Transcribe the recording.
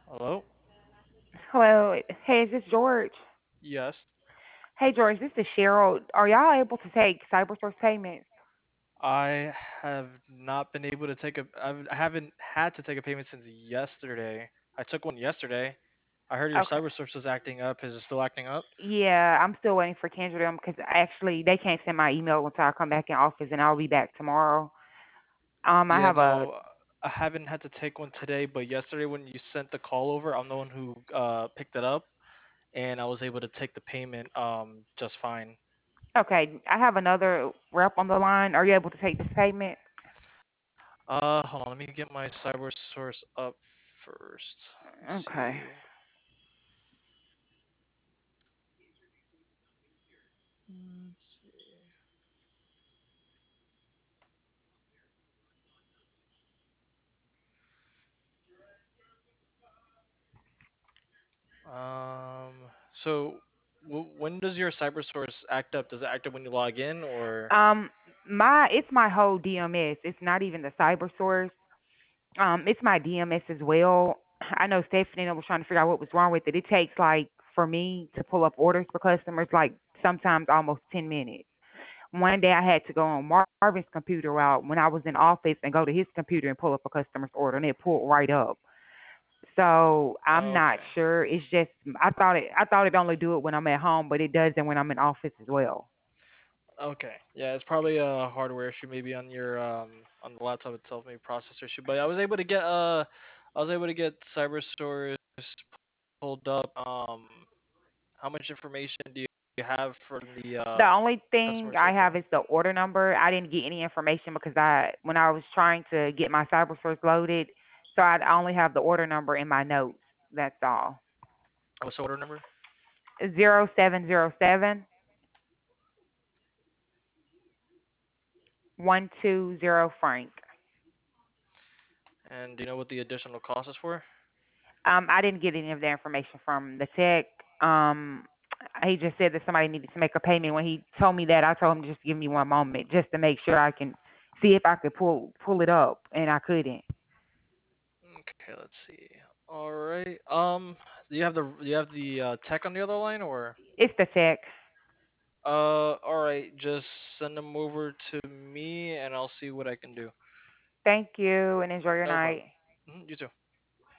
Hello? Hello. Hey, is this George? Yes. Hey, George, this is Cheryl. Are y'all able to take CyberSource payments? I have not been able to I haven't had to take a payment since yesterday. I took one yesterday. I heard your Okay. CyberSource was acting up. Is it still acting up? Yeah, I'm still waiting for Kendra them because actually they can't send my email until I come back in office, and I'll be back tomorrow. I Yeah, have a no, I haven't had to take one today, but yesterday when you sent the call over, I'm the one who picked it up and I was able to take the payment just fine. okay. I have another rep on the line. Are you able to take this payment? Hold on, let me get my CyberSource up first. Let's Okay. see. Let's see. So when does your CyberSource act up? Does it act up when you log in or? Um, my it's my whole DMS. It's not even the CyberSource. It's my DMS as well. I know Stephanie and I was trying to figure out what was wrong with it. It takes like for me to pull up orders for customers like sometimes almost 10 minutes. One day I had to go on Marvin's computer out when I was in office and go to his computer and pull up a customer's order and it pulled right up. So I'm not Okay. sure. It's just I thought it only do it when I'm at home, but it does it when I'm in office as well. Okay. Yeah, it's probably a hardware issue maybe on the laptop itself, maybe processor issue. But I was able to get CyberSource pulled up. How much information do you have from the The only thing customer I so have far? is the order number. I didn't get any information because I when I was trying to get my CyberSource loaded, so I only have the order number in my notes. That's all. What's the order number? 0707 120 Frank. And do you know what the additional cost is for? I didn't get any of the information from the tech. Um, he just said that somebody needed to make a payment. When he told me that, I told him just to give me one moment just to make sure I can see if I could pull it up, and I couldn't. Okay, let's see. All right. Do you have the tech on the other line or? It's the tech. All right. Just send them over to me, and I'll see what I can do. Thank you, and enjoy your No problem. night. You too.